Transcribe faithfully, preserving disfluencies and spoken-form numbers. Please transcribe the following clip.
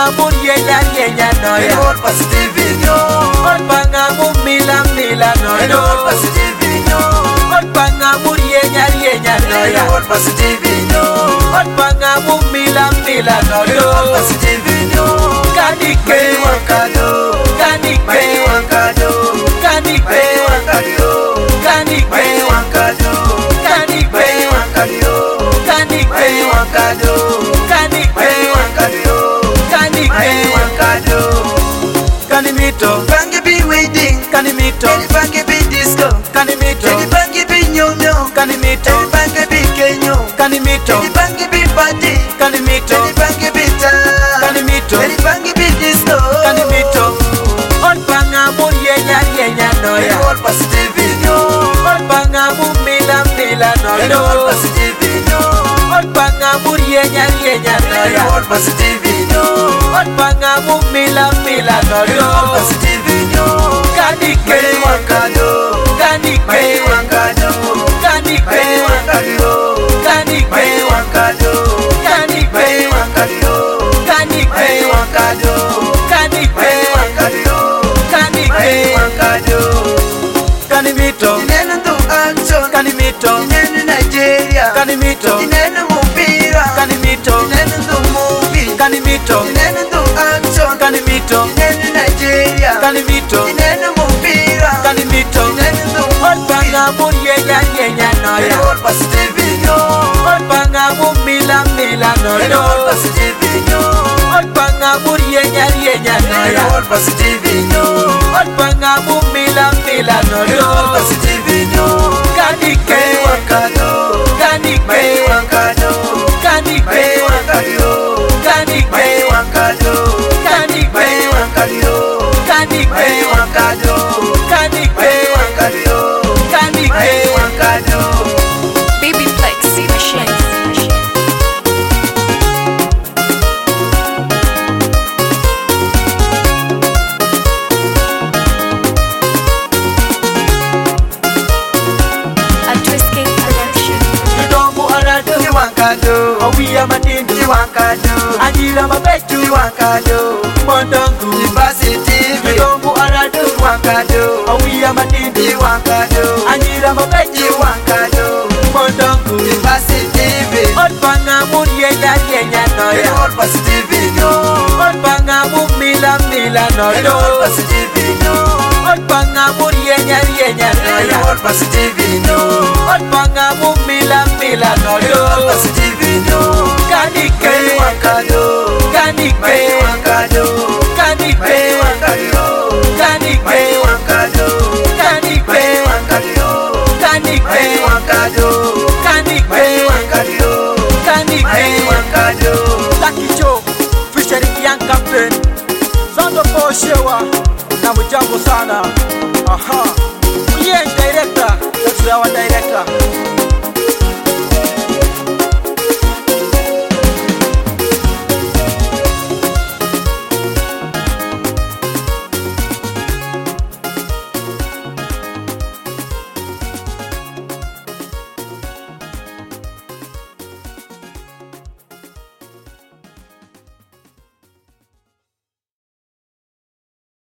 panga murie nyanya no ya All positive no. Ol panga mumila mila no no All positive no. Ol panga murie nyanya no ya All positive no. Ol panga mumila mila no no All positive no. Kanike Wakado. Kanike Wakado. Kanike Wakado. Kanike Wakado. Kanike Wakado. Kanike Wakado. Kanike Wakado. Kanike Wakado. Kanimito Bangi be waiting. Kanimito Any bangi be disco. Kanimito Any bangi be nyomyo. Kanimito Any bangi be kenyo. Kanimito Any bangi be party. Kanimito Any bangi be ta. Kanimito Any bangi be disco. Kanimito Ol panga murie nyanya no ya All positive no. Ol panga mumila mila no no All positive no. Ol panga murie nyanya no ya All positive no. Ol panga mumila mila no no All positive no. Kanike Wakado. Kanike Wakado. Kanike Wakado. Kanike Wakado. Kanike Wakado. Kanike Wakado. Kanike Wakado. Kanike Wakado. Kanimito Neno tu action. Kanimito Neno Nigeria. Kanimito Neno mpira. Kanimito Neno tu movie. Kanimito Neno tu action. Kanimito Neno Nigeria. Kanimito Neno mpira. Kanimito Neno tu Ol panga murie nyanya no ya All positive no. Ol panga mumila mila no no All positive no. Ol panga murie nyanya no ya All positive no. Ol panga mumila mila no All no positive no. Kanike Wakado. Kanike Wakado. Kanike Wakado. Kanike Wakado. Kanike Wakado. Kanike Wakado. Kanike Wakado. Kanike Wakado. Baby Flex, see the shake. A Twisted Production. Kidomo arado Wakado. Awiya madindi Wakado. Ajira mabetu Wakado. Mondongu Positive. Kidomo arado Wakado. Awiya madindi Wakado. Ajira mabetu Wakado. Mondongu Positive. Ol panga murie nyanya no ya All positive no. Ol panga mumila mila no All no positive no. Ol panga murie nyanya no ya All positive no. Ol panga mumila mila no All no positive no. Kanike Wakado. Kanike Wakado. Kanike Wakado. Kanike Wakado. Kanike Wakado. Kanike Wakado. Kanike Wakado. Kanike Wakado. Lucky Joe featuring Young Captain Sound of Oshewa na mjambo sana. Aha. Yeye director, that's our director.